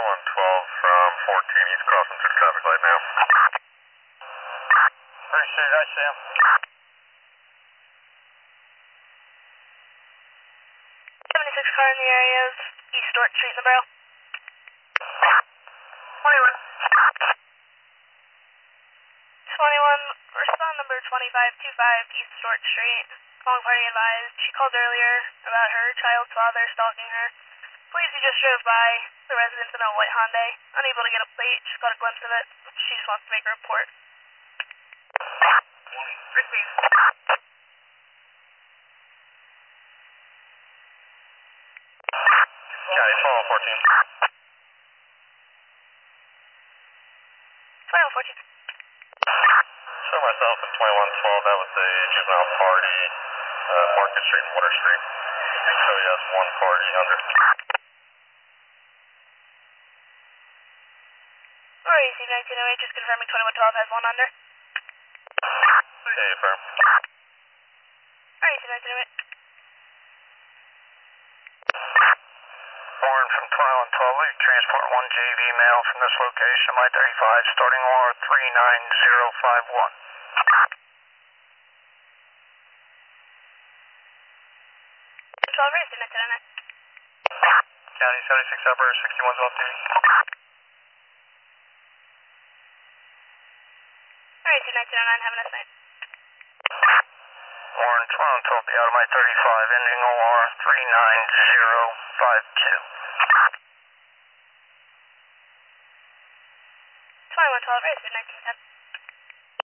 2112 from 14. He's crossing through the traffic light now. Appreciate it, I see him. 76 car in the area of East Dork Street in the Barrel. 21. 21, respond number 2525 East Dork Street. Calling party advised. She called earlier about her child's father stalking her. Believes he just drove by the residence in a white Hyundai. Unable to get a plate, she caught a glimpse of it. She just wants to make a report. Receive. County, follow 14. 2114. Show myself at 2112. That was a juvenile party, Market Street and Water Street. So yes, one party under. Alright, EC 1908, just confirming 2112 has one under. Okay, firm. Alright, EC 1908. Warren from 2112, will you transport one JV male from this location, my 35, starting OR 39051. 12 race, 1909. County 76 Upper, 61 Off duty. Alright, EC 1909, have a nice night. Warren 1212, be out of my 35, ending OR 39052. 2112 race, 1910.